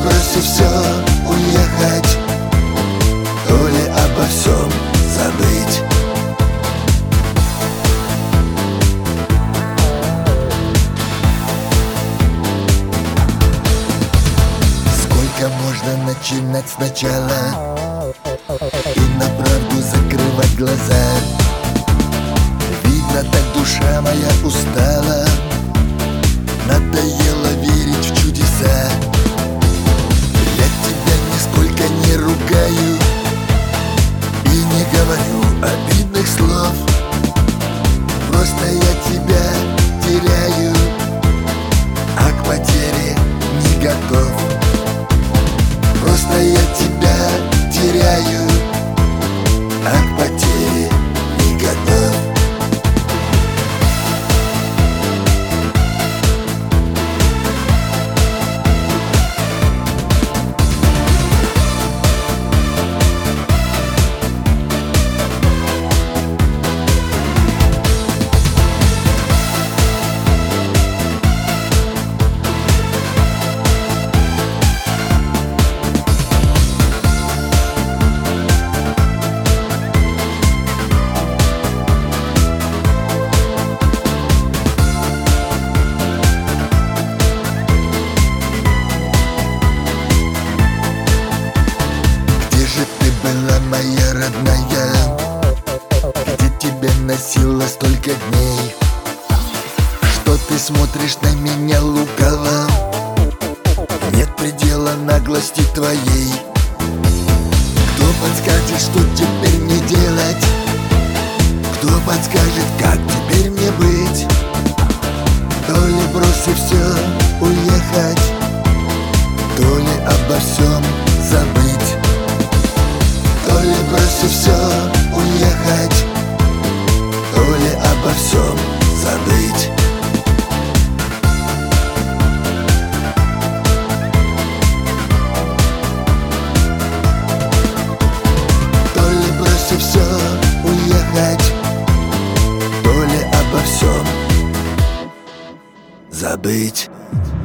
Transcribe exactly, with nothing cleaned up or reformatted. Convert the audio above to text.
бросив все, уехать, то ли обо всем забыть. Сколько можно начинать сначала и на правду закрывать глаза? Видно, так душа моя устала, надоело верить в чудеса. Я тебя нисколько не ругаю и не говорю обидных слов. Просто я тебя теряю, а к потере не готов. Просто я тебя теряю, а к потере не готов. Моя родная, где тебя носила столько дней, что ты смотришь на меня лукаво? Нет предела наглости твоей. Кто подскажет, что теперь мне делать? Кто подскажет, как теперь мне быть? То ли бросив все, уехать, то ли обо всем забыть. То ли бросив все, уехать, то ли обо всем забыть. То ли бросив все, уехать, то ли обо всем забыть.